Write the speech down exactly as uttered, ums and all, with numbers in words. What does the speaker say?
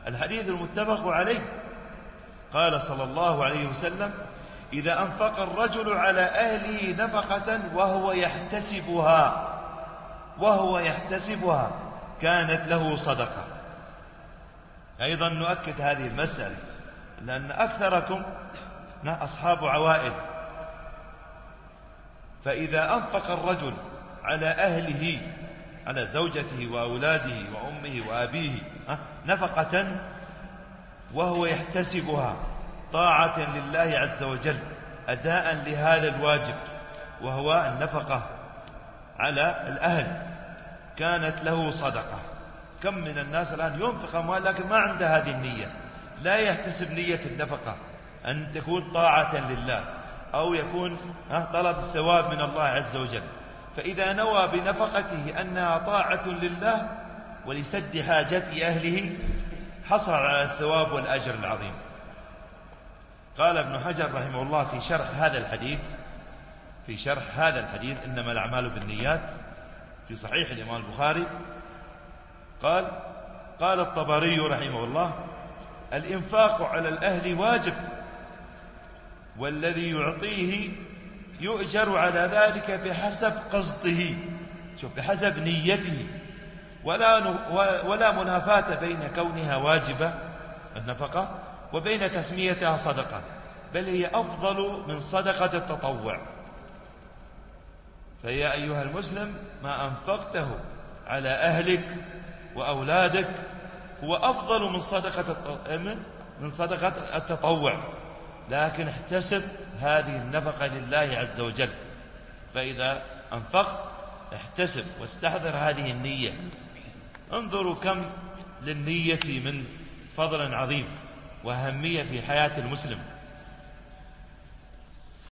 الحديث المتفق عليه قال صلى الله عليه وسلم: إذا أنفق الرجل على أهله نفقة وهو يحتسبها وهو يحتسبها كانت له صدقة. أيضا نؤكد هذه المسألة، لأن أكثركم أصحاب عوائل، فإذا أنفق الرجل على أهله، على زوجته وأولاده وأمه وأبيه نفقة وهو يحتسبها طاعة لله عز وجل، أداء لهذا الواجب وهو النفقة على الأهل، كانت له صدقة. كم من الناس الآن ينفق أموال لكن ما عنده هذه النية، لا يحتسب نية النفقة أن تكون طاعة لله أو يكون طلب الثواب من الله عز وجل. فإذا نوى بنفقته أنها طاعة لله ولسد حاجة أهله حصل على الثواب والأجر العظيم. قال ابن حجر رحمه الله في شرح هذا الحديث في شرح هذا الحديث إنما الأعمال بالنيات في صحيح الإمام البخاري، قال قال الطبري رحمه الله: الإنفاق على الأهل واجب، والذي يعطيه يؤجر على ذلك بحسب قصده، شوف، بحسب نيته، ولا ولا منافاة بين كونها واجبة النفقة وبين تسميتها صدقة، بل هي أفضل من صدقة التطوع. فيا أيها المسلم، ما أنفقته على أهلك وأولادك هو أفضل من صدقة من صدقة التطوع، لكن احتسب هذه النفقة لله عز وجل. فإذا أنفقت احتسب واستحضر هذه النية. انظروا كم للنية من فضل عظيم وأهمية في حياة المسلم.